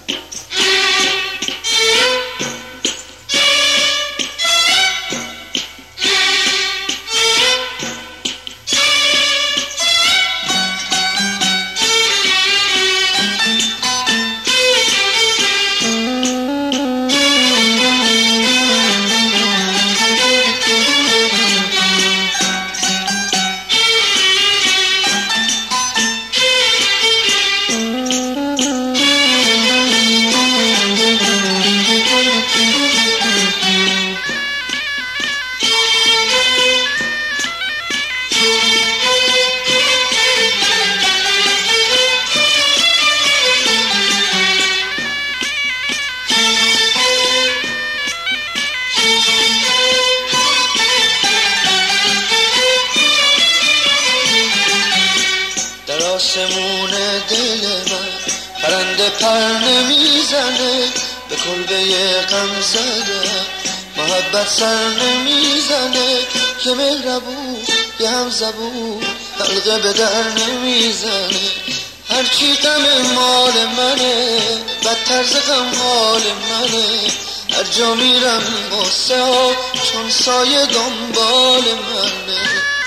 آسمون دل من پرنده پر نمیزنه، به کلبه غم زده محبت سر نمیزنه، که مهربون یه هم زبون حلقه به در نمیزنه. هرچی غم مال منه بدتر ز غم حال منه، هر جا میرم غصه ها چون سایه دنبال منه.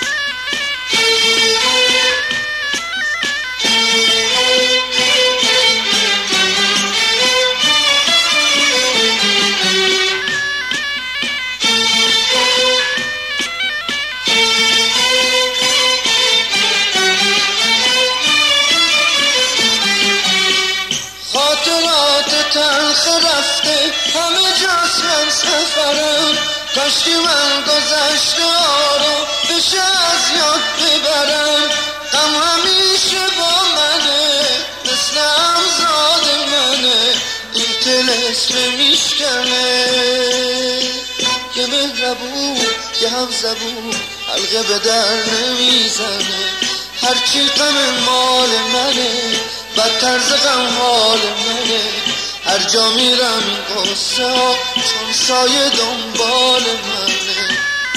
خاطرات تلخ رفته همه جاست من سفرم، کاشکی من گذشته ها رو بشه از یاد ببرم. غم همیشه با منه مثل همزاد منه، این طلسم میشکنه یه مهربون یه هم زبون حلقه به در نمیزنه. هرچی غم مال منه بدتر ز غم حال منه، هر جا میرم این قصه ها چون سایه دنبال منه.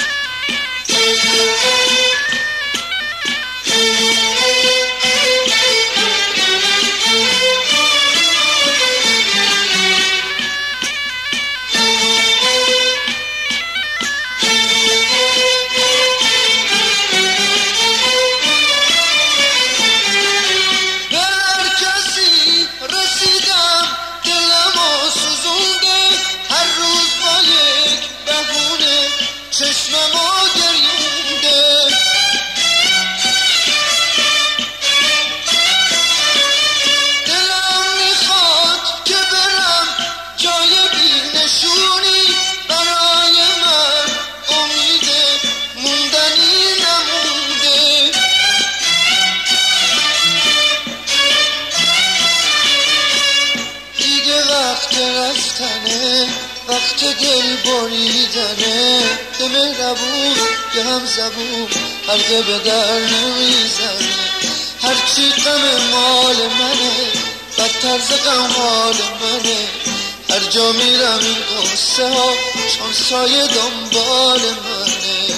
چشممو گریونده دلم میخواد که برم جای بی نشونی، برای من امید موندنی نمونده. دیگه وقت رفتنه، وقت دل بریدنه، که مهربون یه هم زبون حلقه به در نمیزنه. هرچی غم مال منه بدتر ز غم حال منه، هر جا میرم این قصه ها چون سایه دنبال منه.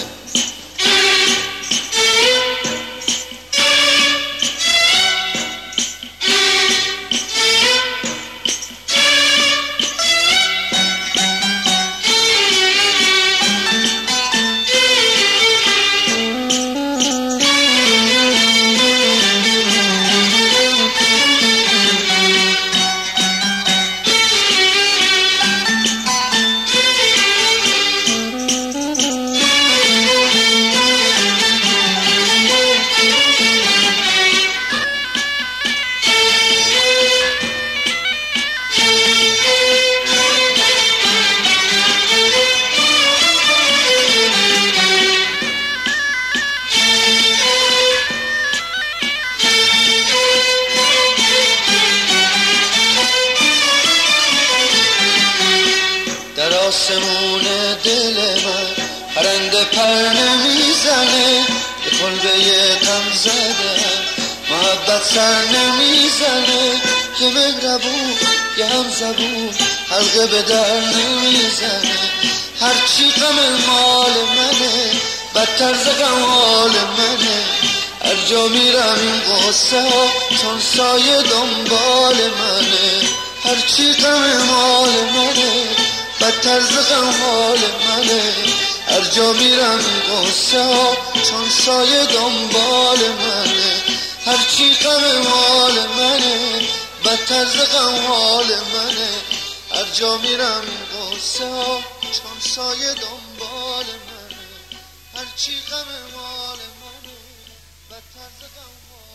در آسمون دل من پرنده پر نمیزنه، به کلبه غم زده محبت سر نمیزنه، که مهربون یه هم زبون حلقه به در نمیزنه. هرچی غم مال منه بدتر ز غم حال منه، هر جا میرم این قصه ها چون سایه دنبال منه. هر هرچی غم مال منه بدتر ز غم حال منه هر جا میرم قصه ها چون سایه دنبال منه هرچی غم مال منه بدتر ز غم حال منه هر جا میرم قصه ها چون سایه دنبال منه هرچی غم مال منه بدتر ز غم حال